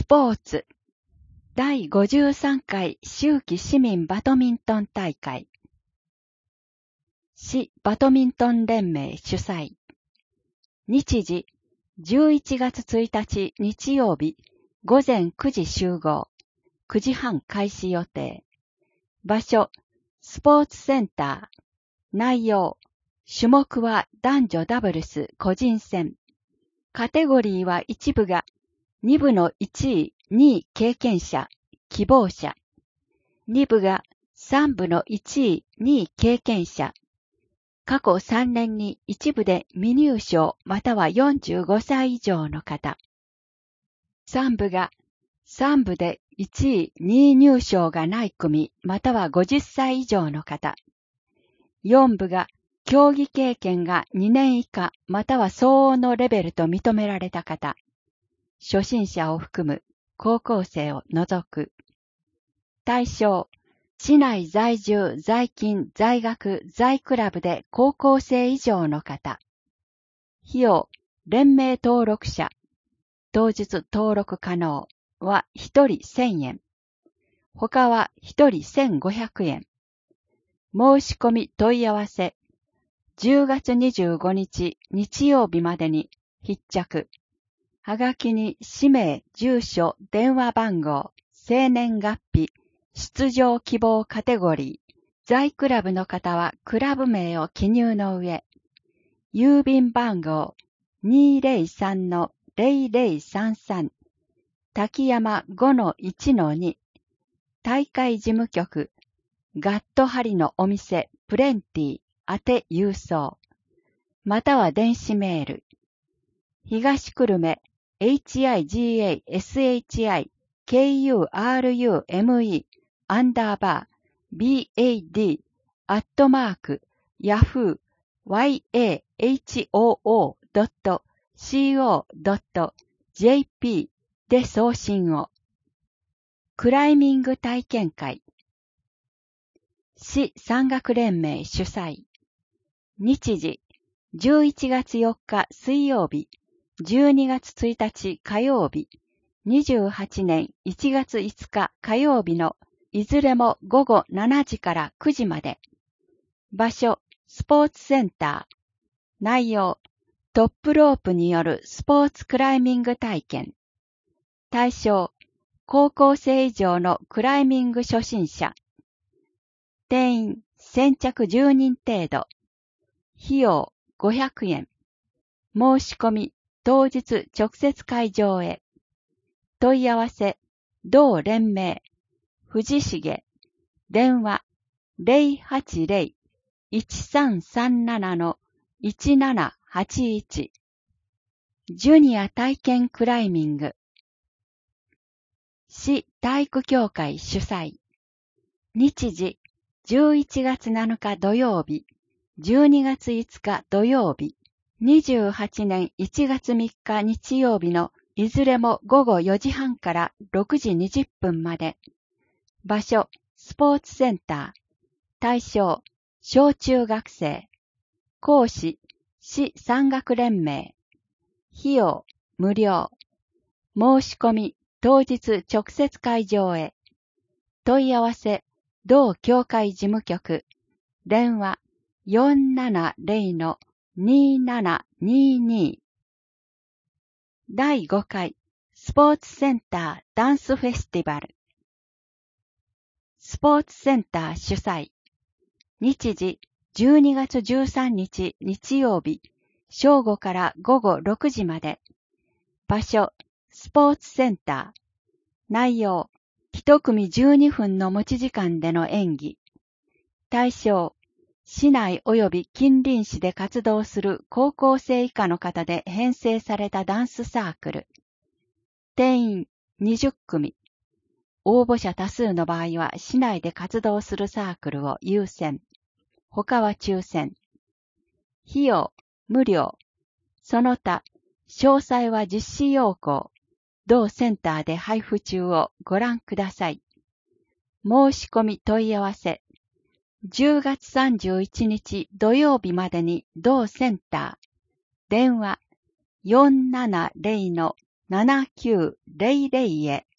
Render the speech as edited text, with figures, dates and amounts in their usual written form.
ポーツ第53回秋季市民バドミントン大会市バドミントン連盟主催日時11月1日日曜日午前9時集合9時半開始予定場所スポーツセンター内容種目は男女ダブルス個人戦カテゴリーは1部が2部の1位、2位経験者、希望者。2部が3部の1位、2位経験者。過去3年に1部で未入賞または45歳以上の方。3部が3部で1位、2位入賞がない組または50歳以上の方。4部が競技経験が2年以下または相応のレベルと認められた方。初心者を含む高校生を除く。対象、市内在住、在勤、在学、在クラブで高校生以上の方。費用、連盟登録者。当日登録可能は1人1000円。他は1人1500円。申し込み問い合わせ。10月25日日曜日までに必着。はがきに氏名、住所、電話番号、生年月日、出場希望カテゴリー、在クラブの方はクラブ名を記入の上、郵便番号 203-0033 滝山 5-1-2 大会事務局ガットハリのお店プレンティ宛て郵送または電子メール東久留米higashikurume_bad@yahoo.co.jp で送信を。クライミング体験会。市山岳連盟主催。日時、11月4日水曜日。12月1日火曜日、28年1月5日火曜日のいずれも午後7時から9時まで。場所、スポーツセンター。内容、トップロープによるスポーツクライミング体験。対象、高校生以上のクライミング初心者。定員、先着10人程度。費用、500円。申し込み、当日直接会場へ。問い合わせ、同連盟、藤重、電話、080-1337-1781。ジュニア体験クライミング。市体育協会主催。日時、11月7日土曜日、12月5日土曜日。28年1月3日日曜日のいずれも午後4時半から6時20分まで。場所、スポーツセンター。対象、小中学生。講師、市山岳連盟。費用、無料。申し込み、当日直接会場へ。問い合わせ、同協会事務局。電話、470-2722第5回スポーツセンターダンスフェスティバルスポーツセンター主催日時12月13日日曜日正午から午後6時まで場所スポーツセンター内容1組12分の持ち時間での演技対象市内及び近隣市で活動する高校生以下の方で編成されたダンスサークル。定員20組。応募者多数の場合は市内で活動するサークルを優先。他は抽選。費用無料。その他、詳細は実施要項。同センターで配布中をご覧ください。申し込み問い合わせ。10月31日土曜日までに同センター。電話 7900へ